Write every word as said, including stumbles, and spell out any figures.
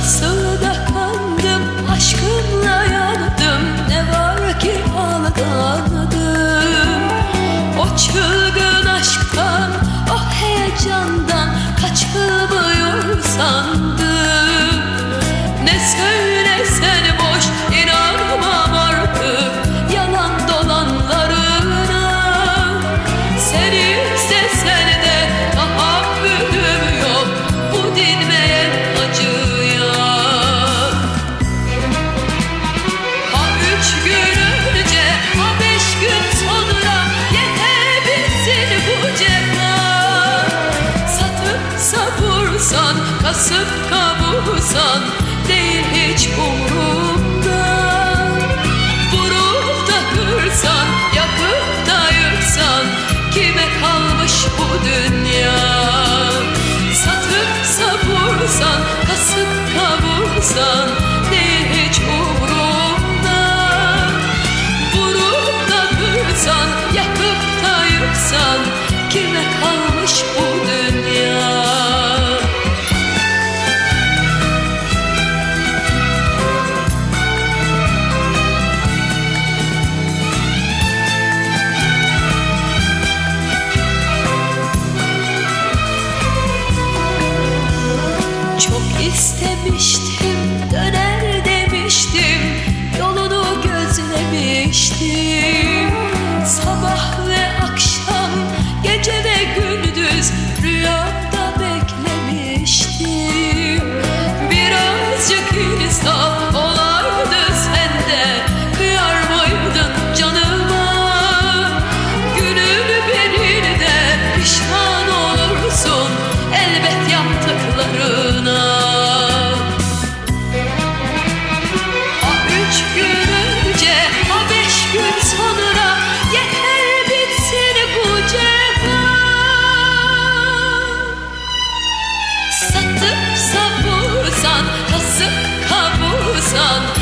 Nasıl da kandım, aşkınla yandım, ne var ki aldandım. O çılgın aşktan, o heyecandan kaçılmıyor sandım. Ne söylesen boş, inanmam artık yalan dolanlarına. Seni istesen de tahammülüm yok bu dinmeyen acıya. Ha üç gün önce, ha beş gün sonra yeter bitsin bu cefa. Satıp savursan, kasıp kavursan değil hiç umurumda. Vurup da kırsan, yakıp da yıksan kime kalmış bu dünya? Satıp savursan, kasıp kavursan değil hiç umurumda. Vurup da kırsan, yakıp da yıksan kime kalmış bu dünya? Çok istemiştim, döner demiştim, yolunu gözlemiştim. Sabah ve akşam, gece ve gündüz rüyamda beklemiştim. Birazcık insaf olaydı sende, kıyar mıydın canıma? Günün birinde pişman olursun elbet yaptıklarına. Ha üç gün önce, ha beş gün sonra yeter bitsin bu cefa. Satıp savursan, kasıp kavursan